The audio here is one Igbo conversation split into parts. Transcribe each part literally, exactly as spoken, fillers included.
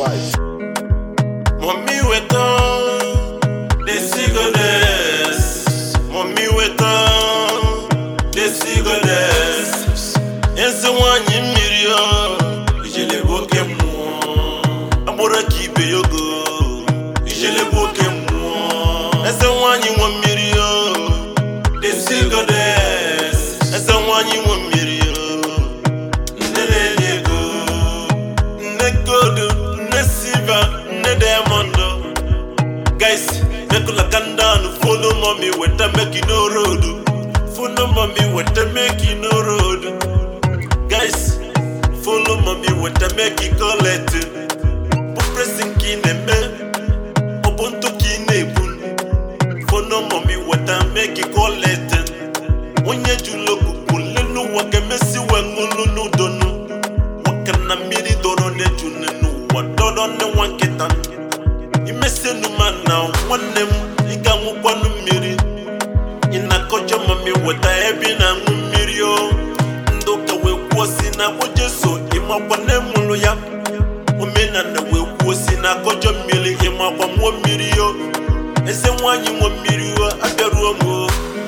wife. Mommy wake up, they see goddess. Mommy wake up, they see goddess. Yes, the one in million. Je les vois que moi. Amora qui paye yogo. Je les vois que moi. Yes, the one in one million. They see goddess. Yes, the one in one million. Nene nego, ne godo, ne silver, ne diamond. Guys, make la kanda no follow mommy when I make you no road. Follow mommy when I make you no road. Guys, follow mommy when I make you call it. Put pressing kineme, Ubuntu kinebun. Follow mommy when I make you call it. When you do look, no one can miss you when you no dono. What can I mean? Don't on it, you know what? Don't on the one get done. You miss no man now, one them, you can't one mirror. In a coach of mommy, what I have been a mirror. Ndoka we was in a watch so, in my one name, Muluya. Women and the way was in a coach of millie, in my one mirror. And someone you want mirror at the room.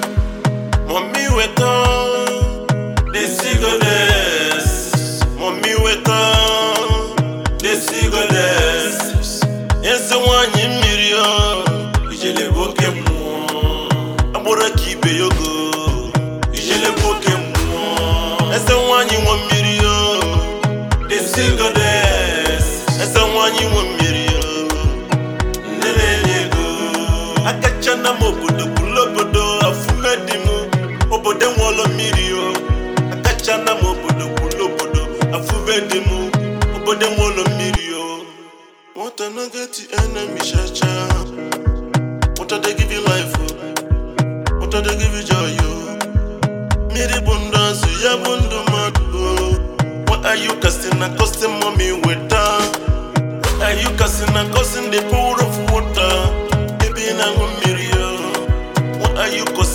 Mommy wake up, they see goddess. Mommy wake up, they see goddess. Yes, the one in million. Je les vois que moi. Amora qui paye yogo. Je les vois que moi. Yes, the one in one million. They see goddess. Yes, the one in one million. Nene nego. Akachana mo bodo kulo bodo afume dimu. Obodo wolo mirio. Akachana mo bodo kulo bodo afume dimu. Obodo wolo mirio. What a nugget enemy chacha. What a they give you life oh? What a they give you joy oh? Miri bunda su ya bundu madu. What are you casting a costing mommy with that? What are you casting a costing the pool of water? Baby na go mirio. What are you casting?